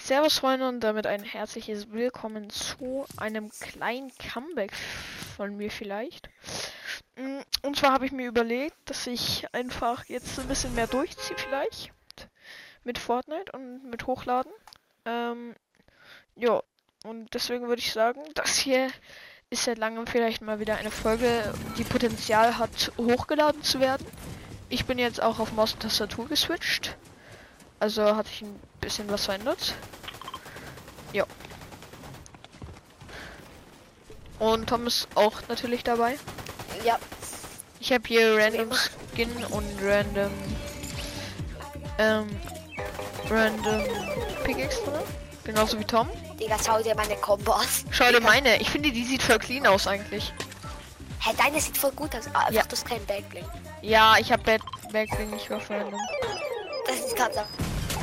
Servus Freunde und damit ein herzliches Willkommen zu einem kleinen Comeback von mir vielleicht. Und zwar habe ich mir überlegt, dass ich einfach jetzt ein bisschen mehr durchziehe vielleicht mit Fortnite und mit Hochladen. Ja, und deswegen würde ich sagen, das hier ist seit langem vielleicht mal wieder eine Folge, die Potenzial hat, hochgeladen zu werden. Ich bin jetzt auch auf Maus und Tastatur geswitcht. Also hat sich ein bisschen was verändert. Ja. Und Tom ist auch natürlich dabei. Ja. Ich habe hier Random Skin und Random Pickaxe drin. Genauso wie Tom. Digga, schau dir meine Combo an. Schau dir meine. Ich finde, die sieht voll clean aus eigentlich. Hä, deine sieht voll gut aus. Einfach, Ja. du hast keinen Backbling. Ja, ich habe Backbling nicht auf Random. Das ist ganz einfach.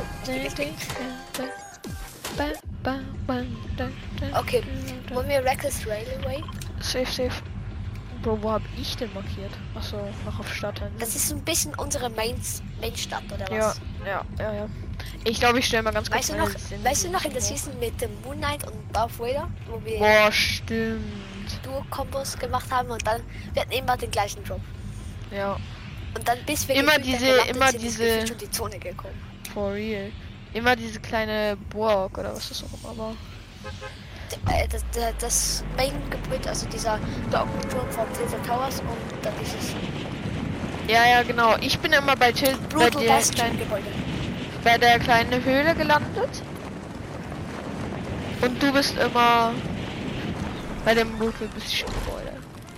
Okay, wollen wir Reckless Railway? Safe. Bro, wo hab ich denn markiert? Achso, noch auf Stadt. Das ist so ein bisschen unsere Mainstadt, oder Ja, was? ja. Ich glaube, ich stelle mal ganz kurz. Weißt du noch in der Season mit dem Moon Knight und Darth Vader, wo wir Boah, stimmt. Duo-Kombos gemacht haben und dann wir hatten immer den gleichen Drop. Ja, Und dann bis wir Immer gefühlt diese- dann gelandet immer sind, ist diese- gefühlt schon die Zone gekommen. for real. Immer diese kleine Burg oder was das auch immer war. Das Main-Gebäude, also dieser Turm von Tilted Towers und dann dieses Ja, genau. Ich bin immer bei Brutal Bastion-Gebäude. bei der kleinen Höhle gelandet. Und du bist immer bei dem Brutal Bastion Gebäude.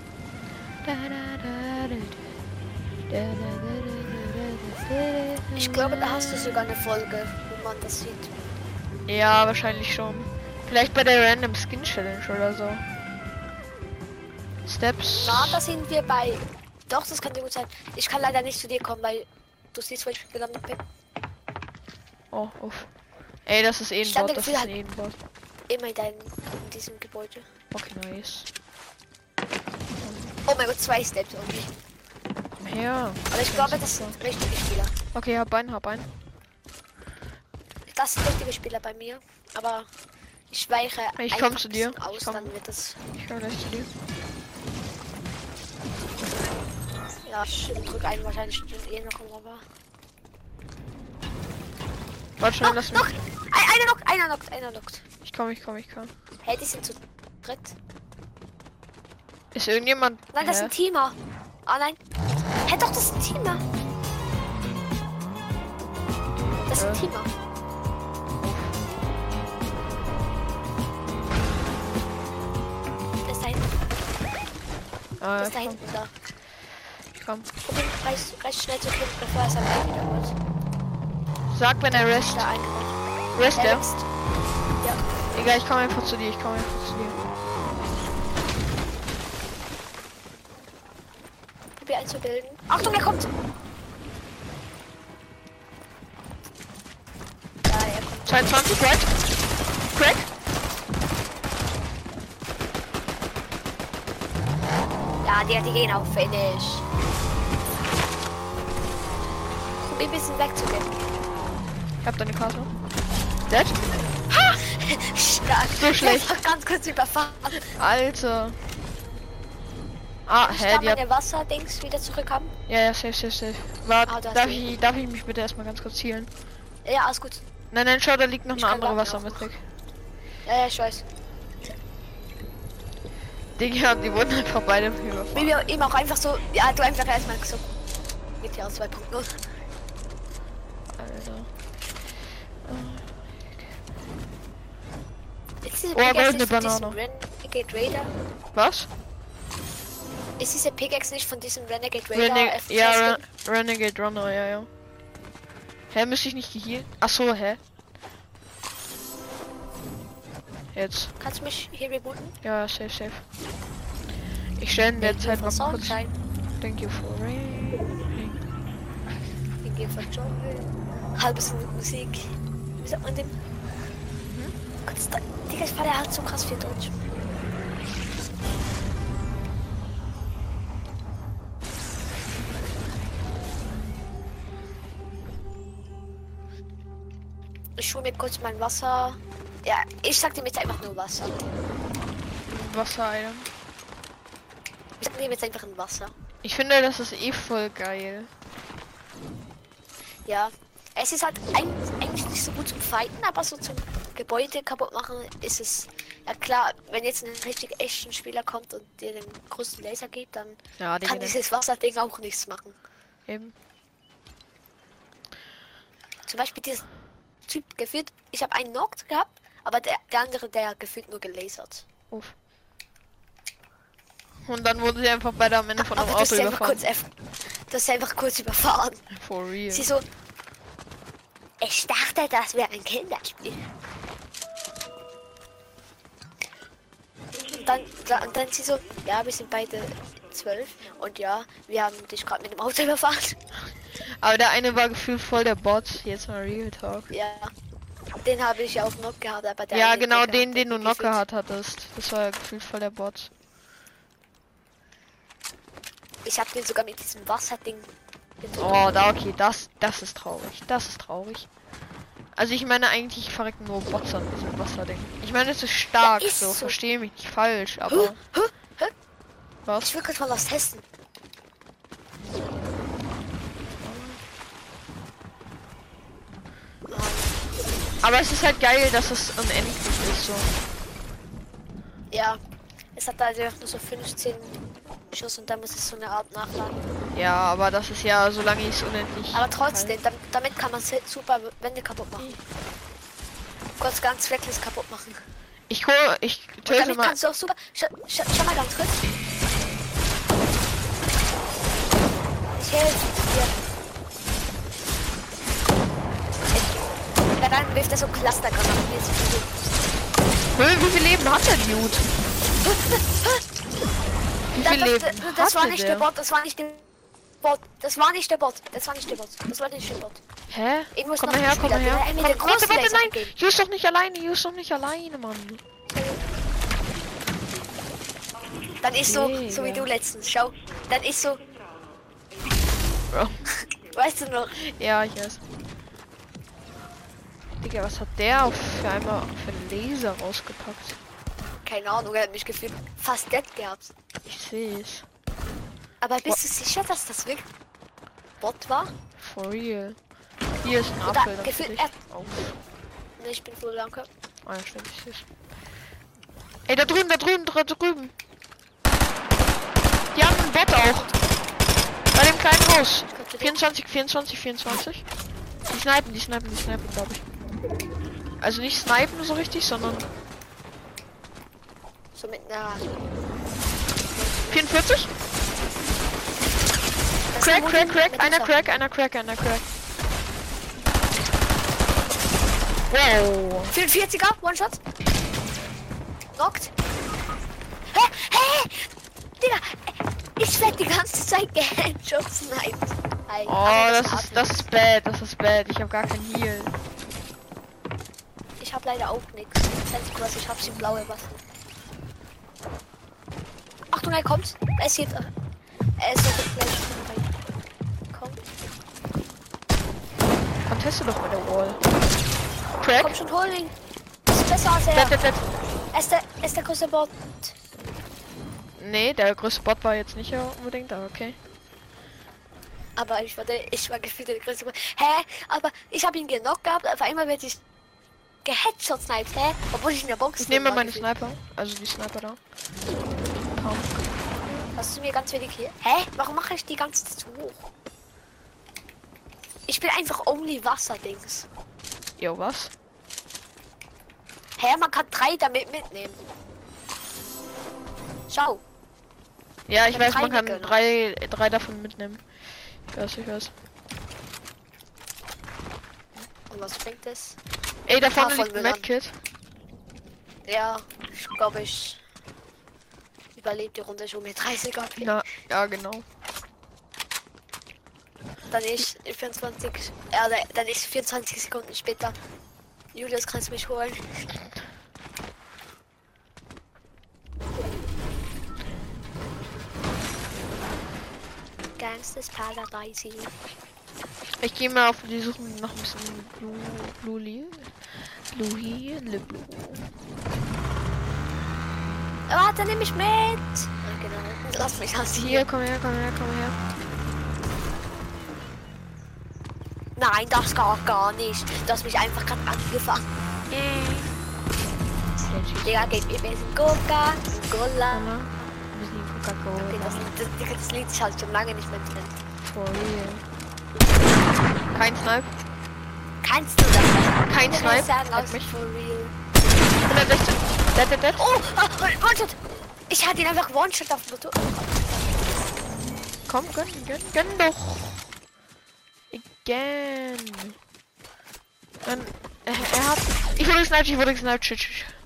Ich glaube, da hast du sogar eine Folge, wo man das sieht. Ja, wahrscheinlich schon. Vielleicht bei der Random Skin Challenge oder so. Steps. Na, da sind wir bei... Doch, das kann dir gut sein. Ich kann leider nicht zu dir kommen, weil du siehst, wo ich gelandet bin. Oh, uff. Ey, das ist eh ein Ich hatte Bot, das Gefühl, ist halt- eh ein Bot. Immer in diesem Gebäude. Okay, nice. Oh mein Gott, 2 Steps irgendwie. Komm her. Aber ich glaube, das sind richtige Spieler. Okay, hab einen. Das sind richtige Spieler bei mir. Aber ich weiche Ich einfach komm zu ein dir. bisschen aus, Ich komm. dann wird das... Ich komm gleich zu dir. Ja, ich drücke einen wahrscheinlich eh noch, aber... Warte schnell, lass mich. Noch! Einer knockt. Ich komm. Hey, die sind zu dritt. Ist irgendjemand? Nein, das ist ein Teamer. Ah, nein. Hey, doch, das ist ein Teamer. Das ist ein Teamer. Der ist da hinten. Ah, Der ist da ich komm. hinten da. Ich komm. Probier recht schnell zu killen, bevor er sein Bein wiederholt. Sag, wenn er rest. Da eingebaut. Rest Er der? wächst. Ja. Egal, ich komm einfach zu dir. Probier einzubilden. Achtung, er kommt! Ja, er kommt. 22, right? Crack? Ja, die gehen auf Finish. Probier ein bisschen wegzugehen. Ich hab deine Karte. Dead? Stark. So schlecht. Einfach ganz kurz überfahren. Alter. Ah, Ich hä, kann die hat... meine Wasserdings wieder zurückhaben. Ja, safe. Warte, Ah, da hast darf du ich mich bitte erstmal ganz kurz healen? Ja, alles gut. Nein, schau, da liegt noch Ich eine kann andere warten auch. Wassermythic. Ja, ich weiß. Digga, die wurden einfach beide überfahren. Wie wir eben auch einfach so. Ja, du einfach erstmal so. GTA 2.0. Alter. Ist diese Oh, aber Pickaxe eine nicht von diesem Banane. Renegade Raider? Was? Ist diese Pickaxe nicht von diesem Renegade Raider? Ja, Renegade Runner, ja. Hä, müsste ich nicht geheilt? Ach so, hä? Jetzt. Kannst du mich hier rebooten? Ja, safe. Ich stelle in der Zeit mal Sound kurz. sein. Thank you for rain. Ich gehe von Jungle. Halbes Musik. Wie sagt man dem? Gott, Digga, ich war der halt so krass für Deutsch. Ich ich hole mir kurz mein Wasser. Ja, ich sag dem jetzt einfach nur Wasser. Wasser-Item. Ich sag dem jetzt einfach ein Wasser. Ich finde, das ist eh voll geil. Ja. Es ist halt eigentlich nicht so gut zum Fighten, aber so zum Gebäude kaputt machen ist es. Ja klar, wenn jetzt ein richtig echten Spieler kommt und dir den größten Laser gibt, dann Ja, kann dieses Wasserding auch nichts machen. eben. Zum Beispiel dieser Typ gefühlt, ich habe einen Knocked gehabt, aber der andere, der gefühlt nur gelasert. Uff. Und dann wurde sie einfach bei der am Ende von einem Aber Auto überfahren. Das ist einfach kurz überfahren. For real. Sie so, ich dachte, das wäre ein Kinderspiel. Und dann sie so, ja, wir sind beide 12 und ja, wir haben dich gerade mit dem Auto überfahren. Aber der eine war gefühlt voll der Bot. Jetzt mal Real Talk. Ja, den habe ich auch noch gehabt, aber der Ja, eine, genau der den, hat den du noch gefühlt- gehabt hattest. Das war gefühlt voll der Bot. Ich habe den sogar mit diesem Wasserding getroffen. Oh, da okay, das ist traurig. Das ist traurig. Also ich meine eigentlich verrecken nur Bots an diesem Wasserding. Ich meine es ist stark, Ja, ist so, so. verstehe mich nicht falsch, aber Hä? was? Ich will kurz mal was testen. Aber es ist halt geil, dass es unendlich ist so. Ja, es hat also nur so 15 Schuss und dann muss es so eine Art nachladen. Ja, aber das ist ja, solange ich es unendlich. Aber trotzdem, damit kann man super Wände kaputt machen. Kurz ganz Fleckles kaputt machen. Ich Und töte damit mal. kannst du auch super. Schau mal ganz kurz. Ich helfe dir. Ja, dann wirft er so Clustergranaten. Wie viel Leben hat der Dude? Wie viel Leben Das war hatte nicht der? der Bot, das war nicht der Bot. Das war nicht der Bot. Das war nicht der Bot. Das war nicht der Bot. Hä? Irgendwo ist Komm noch mal ein her, komm mal Spieler, her. der mir Komm, den großen warte, Laser nein! gegeben. Du bist doch nicht alleine, Mann. Dann ist so wie du letztens. Schau. Dann ist so. Bro. Weißt du noch? Ja, ich weiß. Digga, was hat der für einmal für einen Laser rausgepackt? Keine Ahnung, er hat mich gefühlt fast dead gehabt. Ich sehe es. Aber bist du sicher, dass das wirklich Bot war? For real. Hier ist ein Oder Apfel. dann für gefühlt dich. er- Oh. Ne, ich bin voll danke. Ah ja, stimmt, ich seh's. Ey, da drüben. Die haben einen Bot auch. Bei dem kleinen Haus. 24. Die snipen, glaube ich. Also nicht snipen so richtig, sondern So mit einer. 44. Das ist Crack. mit Einer Wasser. Crack. Wow. 44er, One-Shot. Knockt. Hä? Digga, ich werd die ganze Zeit gehandshot-sniped. Oh, das ist bad. Ich habe gar kein Heal. Ich hab leider auch nichts. Das Einzige, was ich hab, sind blaue Waffen. Achtung, er kommt. Er ist jetzt. Er ist jetzt gleich dabei. Komm. Konteste doch mit der Wall. Crack. Komm schon, hol ihn. Das ist besser als er. Dead. Er ist der größte Bot. Nee, der größte Bot war jetzt nicht unbedingt, aber okay. Aber ich war gefühlt der größte Bot. Hä? Aber ich habe ihn genockt gehabt. Auf einmal werde ich geheadshot sniped. Hä? Obwohl ich in der Box Ich nehme war meine gefühlt. Sniper. Also die Sniper da. Pump. Hast du mir ganz wenig hier? Hä? Warum mache ich die ganze Zeit so hoch? Ich bin einfach only Wasserdings. Jo, was? Hä? Man kann 3 damit mitnehmen. Schau. Ja, ich Ich hab weiß, man 3 kann mitgenommen. drei davon mitnehmen. Ich weiß. Und was bringt es? Ey, da vorne Davon liegt ein will man. Medkit. Ja, ich glaube, ich überlebt die Runde schon mit 30 AP. Ja, genau. Dann ist 24, dann ist 24 Sekunden später. Julius, kannst du mich holen? Gangsters Paradise. Ich gehe mal auf die Suche noch ein bisschen Blue. Warte, nehme ich mit. Ah, genau. Lass mich aus Hier, komm her. Nein, das gar nicht. Du hast mich einfach gerade angefangen. Digga, gib mir ein bisschen Coca-Cola. Okay, das Lied ist halt schon lange nicht mehr drin. For real. Kein Snipe. Kannst du das? Kein Snipe. Sagen, Hat aus mich. for real. 116. Dead. Oh, One-Shot. Ich hatte ihn einfach One-Shot auf dem Motor. Komm, gönn doch. Again. Dann, er hat... Ich wurde gesniped. Shit.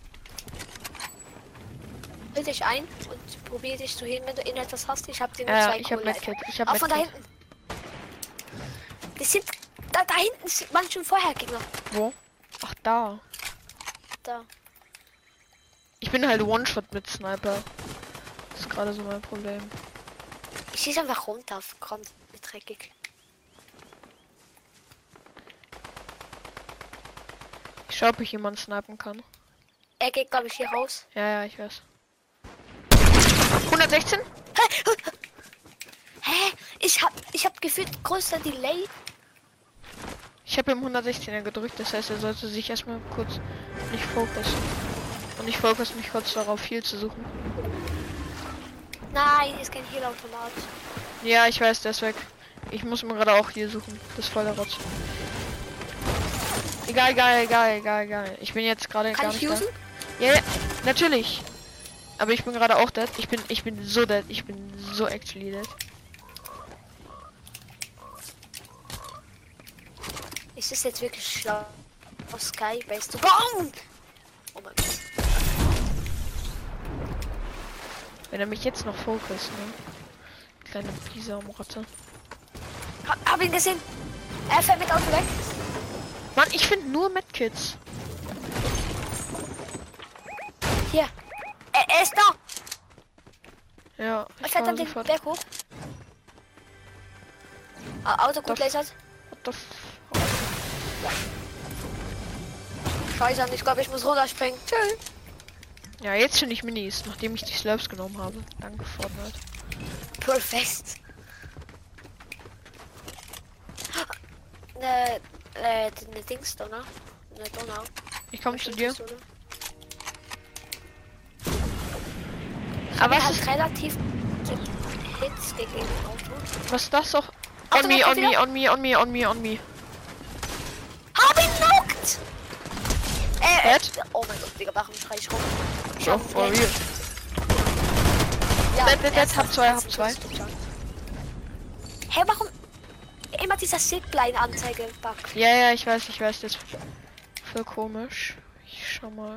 Bild dich ein und probier dich zu hin, wenn du etwas hast. Ich hab den Ich hab Medkit. Auch von da hinten. Die sind... Da hinten waren schon vorher Gegner. Wo? Ach, da. Da. Ich bin halt One-Shot mit Sniper. Das ist gerade so mein Problem. Ich schieße einfach runter auf Grund. Dreckig. Ich schau, ob ich jemanden snipen kann. Er geht, glaube ich, hier raus. Ja, ich weiß. 116? Hä? Ich hab gefühlt größer Delay. Ich habe ihm 116er gedrückt, das heißt, er sollte sich erstmal kurz nicht fokussen. Und ich fokusse mich kurz darauf, viel zu suchen. Nein, ist kein Heal-Automat. Ja, ich weiß, der ist weg. Ich muss mir gerade auch hier suchen. Das ist voll der Rotz. Egal. Ich bin jetzt gerade gar nicht da. Ja, natürlich. Aber ich bin gerade auch dead. Ich bin so dead. Ich bin so actually dead. Ist es jetzt wirklich schlau? Auf Sky Base zu bauen? Oh mein Gott. Wenn er mich jetzt noch fokust, ne? Kleine Pisa-Motte. Hab ihn gesehen. Er fährt mit Auto weg. Mann, ich finde nur Medkits. Hier. Er ist da. Ja, Er fährt dann den Berg hoch. Auto gut lasert. Scheiße, ich glaube, ich muss runterspringen. Tschüss. Ja, jetzt finde ich Minis, nachdem ich die Slurps genommen habe. Danke, Fortnite. Perfekt. Ne Dings, Donner. Ne Donner. Ich komme zu dir. Oder? Aber was hat ist, relativ Hits gegeben Auto. was ist das doch? Auto, On me. Hab ihn knockt! Dead? Oh mein Gott, Digga, warum schrei ich rum? Ich Oh, hab for real. Ja, Dead, hab zwei. Hey, warum immer dieser Zipline-Anzeige bug? Ja, ich weiß, das ist voll komisch. Ich schau mal.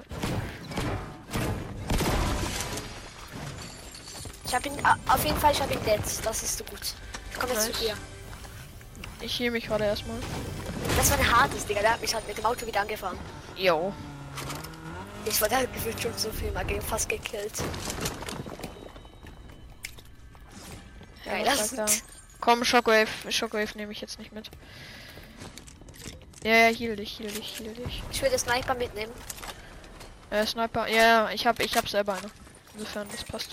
Ich hab ihn, auf jeden Fall, ich hab ihn dead. Das ist so gut. Ich komme jetzt Nice. zu dir. Ich heal mich gerade erstmal. Das war ein hartes, Digga. Der hat mich halt mit dem Auto wieder angefahren. Jo. Ich war da gefühlt schon so viel mal fast gekillt. Ja, Geil, was sagt er? Komm, Shockwave nehme ich jetzt nicht mit. Ja, heal dich. Ich will den Sniper mitnehmen. Sniper. Ja, ich hab selber eine. Insofern, das passt.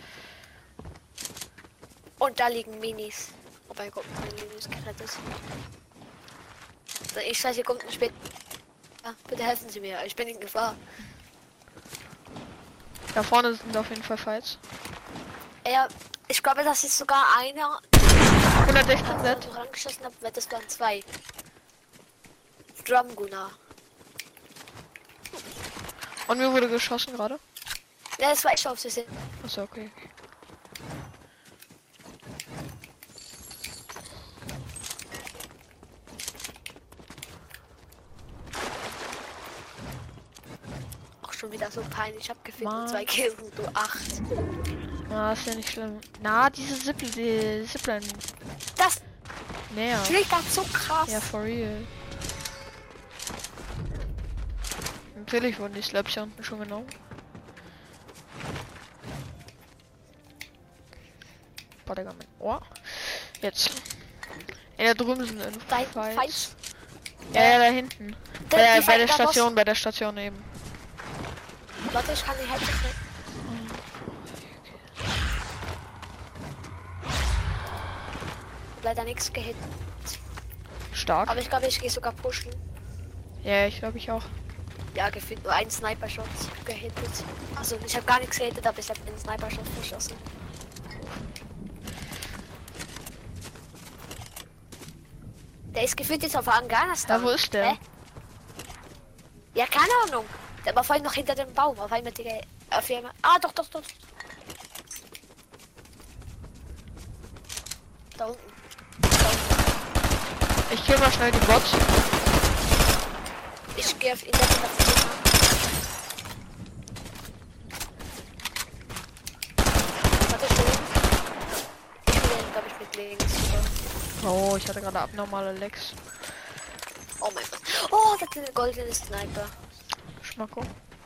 Und da liegen Minis. Oh mein Gott, mein Minis gerettet. So, ich weiß, hier kommt ein Spät. Ja, bitte helfen Sie mir, ich bin in Gefahr. Da vorne sind auf jeden Fall Fights. Ja, ich glaube, das ist sogar einer. 116 Wenn Dead. ich rangeschossen habe, wird das waren zwei. Drumgunner. Und mir wurde geschossen gerade. Ja, das war ich auf sie. Achso, okay. Auch schon wieder so peinlich. Ich hab gefühlt Mann. mit 2 Kills und du 8. Na, ist ja nicht schlimm. Na, diese Zipline. Das Näher. fliegt ganz so krass. Ja, for real. Natürlich wurden die Slaps hier unten schon genommen. Boah, Digga, mein Ohr. Jetzt. Ja, da drüben sind Da hinten Fights. Fights. Ja, da hinten. Die Bei fighten der da Station, bei der Station eben. Warte, ich kann die Hälfte nicht. Leider nichts gehittet. Stark. Aber ich glaube, ich gehe sogar pushen. Ja, ich glaube ich auch. Ja, gefühlt nur einen Sniper-Shot gehittet. Also ich habe gar nichts gehittet, aber ich habe einen Sniper-Shot verschossen. Der ist gefühlt jetzt auf Afghanistan. Ja, wo ist der? Hä? Ja, keine Ahnung. Der war vorhin noch hinter dem Baum. Auf einmal, Digga. Auf einmal. Ah, doch. Da unten. Ich kill mal schnell die Bots. Ich gehe auf ihn. Warte, schön. Ich will den, glaube ich, mit links. Oh, ich hatte gerade abnormale Lecks. Oh mein Gott. Oh, das ist ein goldener Sniper. Schmacko.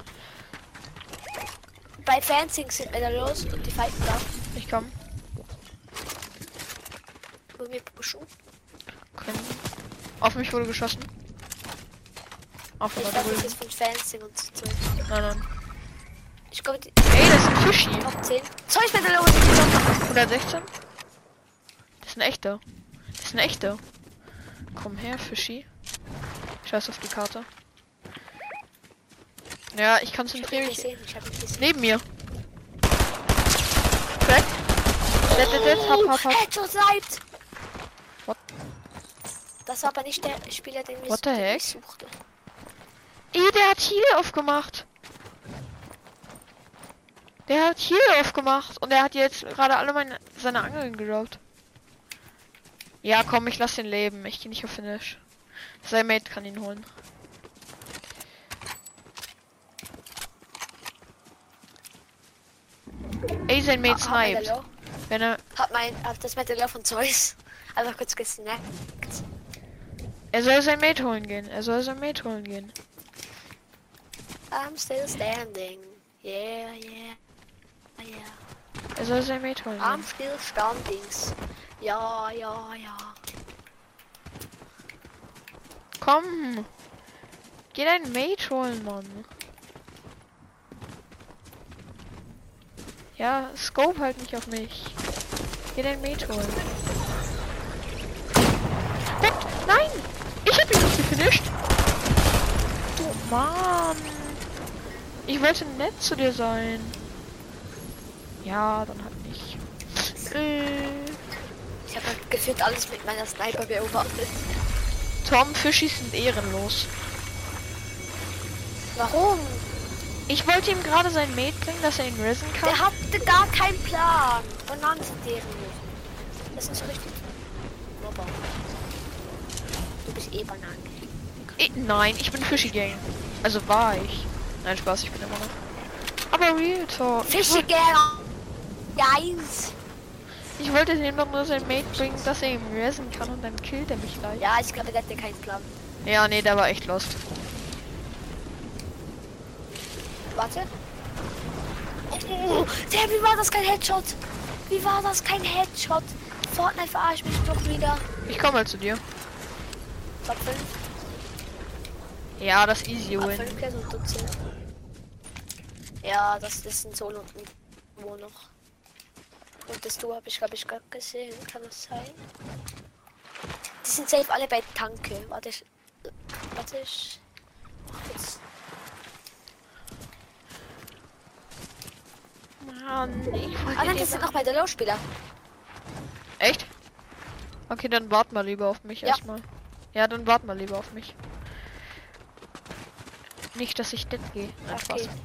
Bei Fencing sind wir da los und die fighten da. Ich komm. Wollen wir pushen? Auf mich wurde geschossen. Auf Ich der glaube, das drüben. ist von Fencing und so. Nein. Ich glaube, die Ey, das ist ein Fischi. Top 10. So, ich bin da los. 116? Das ist ein echter. Das ist ein echter. Komm her, Fischi. Scheiß auf die Karte. Ja, ich konzentriere mich. Ich hab ihn gesehen. Neben mir. Crack. Dead. Hab. Headshot sniped. What? Das war aber nicht der Spieler, den What the heck? ich suchte. Der hat Heal aufgemacht. Der hat Heal aufgemacht. Und er hat jetzt gerade alle seine Angeln gedroppt. Ja, komm, ich lass ihn leben. Ich gehe nicht auf Finish. Sein Mate kann ihn holen. Ey, sein Mate sniped. Wenn er... Hat das Metal von Zeus einfach kurz gesnackt. Er soll sein Mate holen gehen. I'm still standing. Yeah. Er soll sein Mate holen I'm gehen. still standing. Ja. Komm. Geh deinen Mate holen, Mann. Ja, Scope halt nicht auf mich. Geh deinen Mate holen. What? Nein! Ich hab ihn nicht gefinisht. Du Mann. Ich wollte nett zu dir sein. Ja, dann halt nicht. Ich habe gefühlt alles mit meiner Sniper beobachtet. Tom, Fischis sind ehrenlos. Warum? Ich wollte ihm gerade sein Mate bringen, dass er ihn risen kann. Der hatte gar keinen Plan. Bananen sind deren. Das ist richtig. Robber. Du bist eh Bananen. Nein, ich bin Fishy Gang. Also war ich. Nein, Spaß, ich bin immer noch. Aber Real Talk. Fische gerne. Guys. Ich wollte ihm doch nur sein Mate bringen, dass er ihn risen kann und dann killt er mich gleich. Ja, ich glaube, der hatte keinen Plan. Ja, nee, der war echt lost. Warte. Oh, wie war das kein Headshot? Wie war das kein Headshot? Fortnite verarscht mich doch wieder. Ich komme mal zu dir. Top 5. Ja, das easy Top win. 5 Kills und Dutzend. Ja, das ist ein Solo und ein Wo noch. Und das Du habe ich, glaube ich, gerade gesehen. Kann das sein? Die sind safe alle bei Tanke. Warte, ich. Jetzt. Mann, ich wollte Nein, das sind noch bei der Low-Spieler. Echt? Okay, dann wart mal lieber auf mich Ja. erstmal. Ja, dann wart mal lieber auf mich. Nicht, dass ich das gehe. Nein, Spaß. Okay.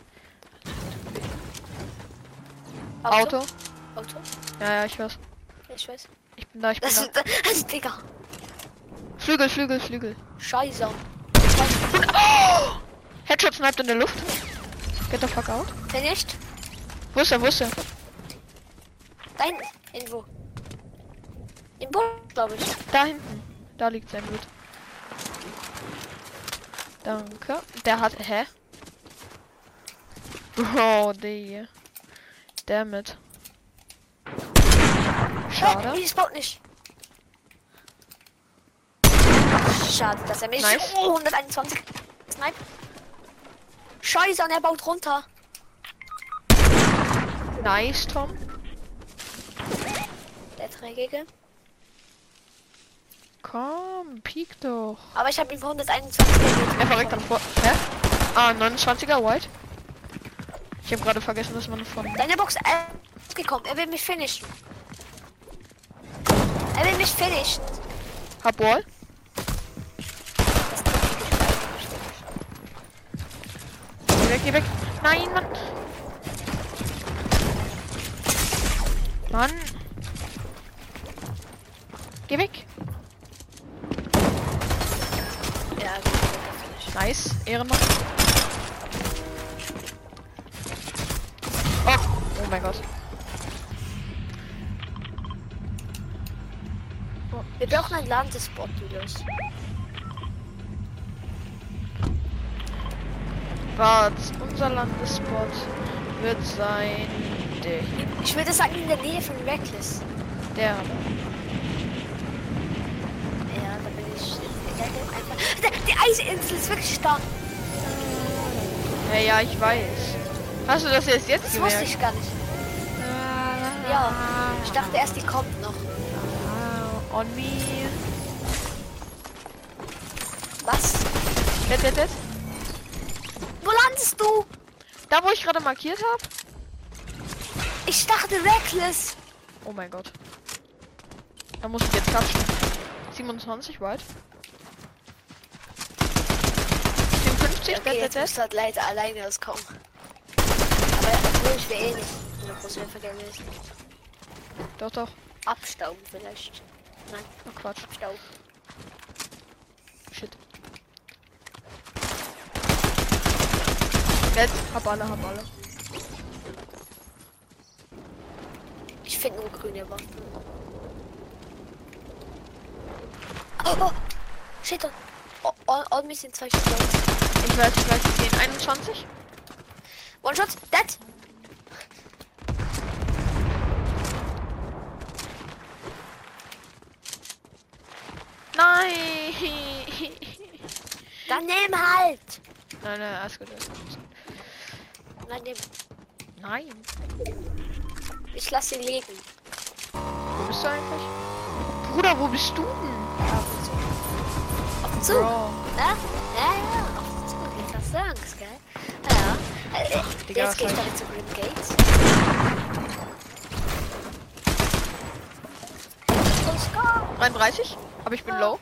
Auto? Auto? Ja, ich weiß. Ich weiß. Ich bin da. Das ist Digga. Flügel. Scheiße. Oh! Headshot sniped in der Luft. Get the fuck out. Finished? Wo ist er? Da hinten. Irgendwo. Im Boot, glaube ich. Da hinten. Da liegt sein Blut. Danke. Der hat... Hä? Oh, die. Damit. Schade. Hey, ich spawnt nicht. Schade, dass er mich... Nice. Oh, 121. Snipe. Scheiße, und er baut runter. Nice, Tom. Der Trägige. Komm, piek doch. Aber ich habe ihm 121 gegeben. Er verreckt dann vor. Hä? Ah, 29er White. Ich habe gerade vergessen, dass man von. Deine Box ist gekommen. Er will mich finishen. Er will mich finishen. Hab Wall. Geh weg, geh weg. Nein, Mann. Mann. Geh weg. Ja, Nice. Ehrenmann. Oh. Oh mein Gott. wir brauchen einen Landespot, Julius. Wart, unser Landespot wird sein der hier. Ich würde sagen in der Nähe von Reckless. Der. Ja, da bin ich. Einfach. Die Eisinsel ist wirklich stark. Ja, ich weiß. Hast du das jetzt Das gemerkt? wusste ich gar nicht. Ja, ich dachte erst, die kommt noch. On me. Was? Dead. Wo landest du? Da, wo ich gerade markiert habe? Ich dachte Reckless. Oh mein Gott. Da muss ich jetzt klatschen. 27 weit. 57, Okay, jetzt dead. musst du halt leider alleine auskommen. Aber obwohl ich will eh nicht in der Großhilfe gewesen. Doch. Abstauben vielleicht. Nein, Oh Quatsch. abstauben. Shit. Dead. Hab alle. Ich finde nur grüne Waffen. Oh. Shit. Oh, mir sind 2 Stück. Ich weiß, 10, 21. One shot, dead. Nein. Dann nimm halt. Nein, alles gut. Nein, nimm. Nein. Ich lasse ihn liegen. Wo bist du eigentlich? Bruder, wo bist du denn? Auf zu. Bro. Ja, auf zu. Jetzt hast du Angst, gell? Ja. Digga, Jetzt gehe ich was damit zu Green Gates. 33, aber ich bin low.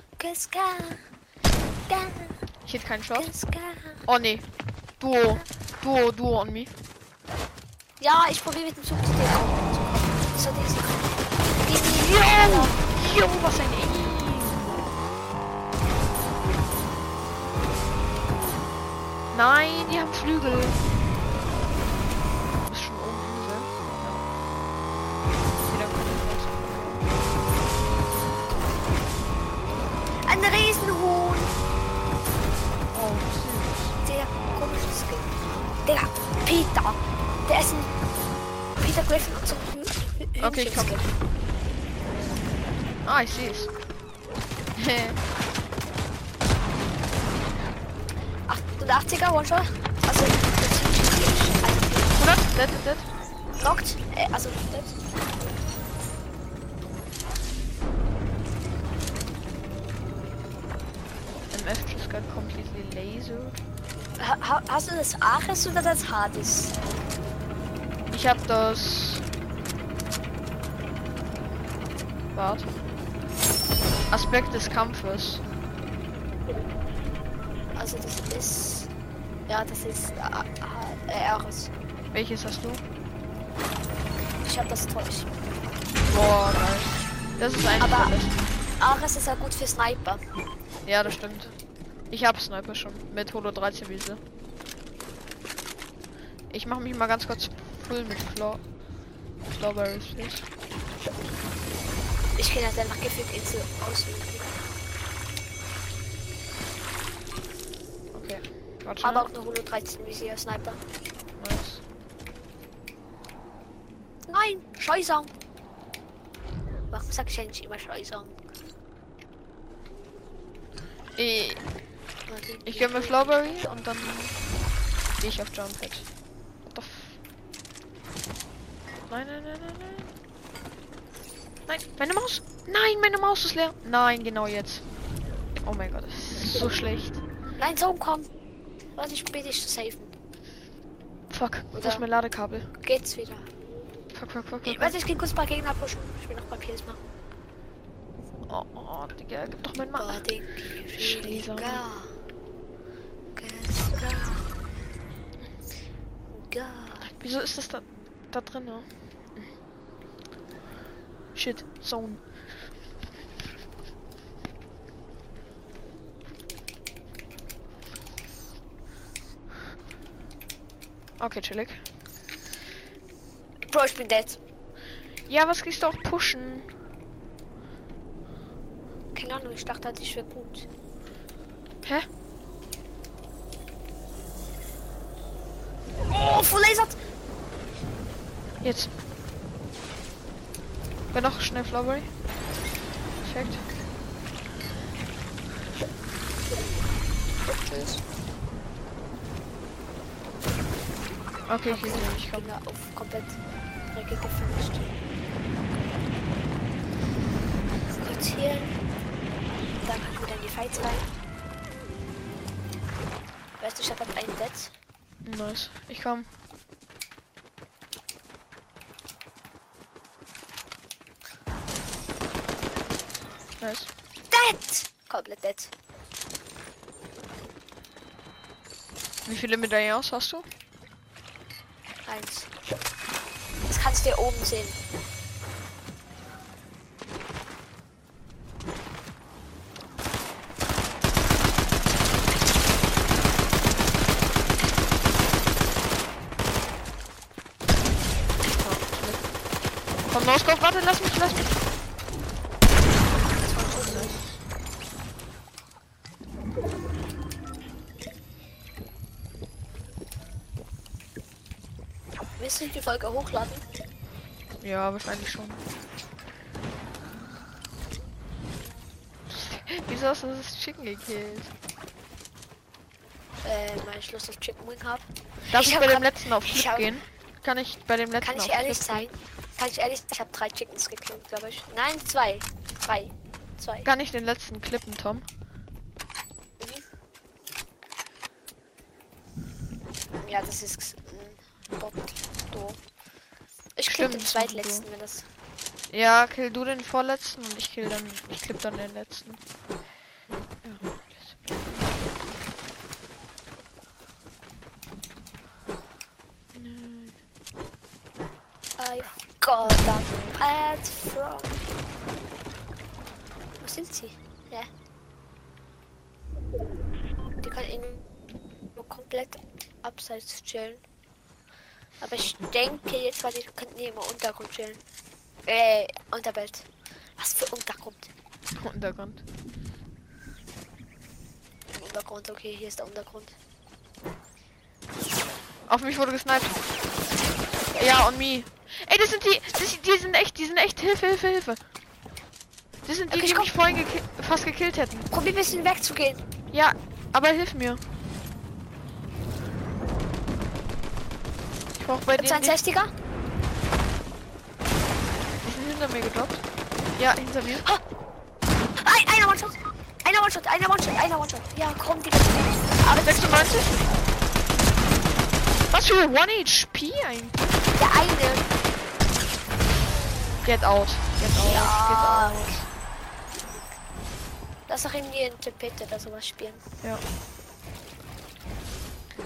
Ich hätte keinen Shot. Oh nee. Duo on me. Ja, ich probiere mit dem Zug zu dir auch. So, Jo, was ein Aim. Nein, die haben Flügel. Ist schon oben Insel. Ja. Wieder gut. Ein Riesenhuhn. Oh, süß. Der komische Skin. Der Peter. Der ist ein Peter Griffin und so ein Okay, ich komm. Ah, ich sehe es. 88er One-Shot. Also, 100, dead. Knocked. Also, dead. MF just got completely lasered. Hast du das Ares oder das Hades? Ich hab das. Warte. Aspekt des Kampfes. Also das ist... Ja, das ist Ares. Welches hast du? Ich habe das Zeug. Boah, geil. Das ist eigentlich Aber- alles. Ares ist ja gut für Sniper. Ja, das stimmt. Ich hab Sniper schon mit Holo 13 Wiese. Ich mache mich mal ganz kurz full mit Flowberries. Ich kenne halt einfach gefühlt Insel auswählen. Okay. Warte. Aber auch eine Holo 13 Visier Sniper. Nice. Nein, Scheusang. Warum sag ich eigentlich immer Scheusang? Ich gebe mir Flowberry und dann gehe ich auf Jump Pad. Nein, nein, nein, nein, nein. Nein, meine Maus. Nein, meine Maus ist leer. Nein, genau jetzt. Oh mein Gott, das ist so schlecht. Nein, so komm. Warte, ich bitte dich zu safen. Fuck, wo ist mein Ladekabel? Geht's wieder. Fuck. Warte, ich geh kurz ein paar Gegner pushen. Ich will noch ein paar Kills machen. Oh, Digga, gib doch mein Mann. Scheiße. Wieso ist das da drin? Ne? Shit, Zone. Okay, chillig. Bro, ich bin dead. Ja, was gehst du auch pushen? Keine Ahnung, ich dachte halt, ich wäre gut. Hä? Oh, verlasert! Jetzt. War noch schnell Flowberry. Perfekt. Tschüss. Okay, ich sehe nicht kommen. Gegner auf komplett dreckig gefinisht. Kurz hier. Da kann ich wieder in die Fights rein. Weißt du, ich habe halt einen Dead. Nice. Ich komm. Nice. Dead! Komplett dead. Wie viele Medaillons hast du? Eins. Das kannst du hier oben sehen. Komm, Moskau, warte, lass mich. Willst du die Folge hochladen? Ja, wahrscheinlich schon. Wieso hast du das Chicken gekillt? Weil ich Lust auf Chicken Wing habe. Darf ich hab bei dem grad- letzten auf ich Flip hab- gehen? Kann ich bei dem letzten Kann ich auf ehrlich Flip sein? Ich habe 3 Chickens gekillt, glaube ich. Nein, 2. 3. 2. Kann ich den letzten klippen, Tom? Ja, das ist Bot. Ich kill Stimmt, den zweitletzten, wenn das. Ja, kill du den vorletzten und ich klipp dann den letzten. Ja. I got that bad from. Wo sind sie? Ja. Die kann irgendwo komplett abseits chillen. Aber ich denke jetzt, weil die könnten hier immer Untergrund chillen. Unterwelt. Was für Untergrund? Untergrund. Untergrund, okay, hier ist der Untergrund. Auf mich wurde gesniped. Ja, on me. Ey, das sind die sind echt. Hilfe. Das sind die, Okay, die komm. mich vorhin fast gekillt hätten. Probier ein bisschen wegzugehen. Ja, aber hilf mir. Ich brauch bei Gibt's denen einen nicht. 60er? Die sind hinter mir gedroppt. Ja, hinter mir. Ha! Einer One-Shot! Einer One-Shot! Ja, komm, die Aber 96? Was für 1 HP eigentlich? Der eine. Get out. Ja. Lass doch in die Tapete oder sowas spielen. Ja.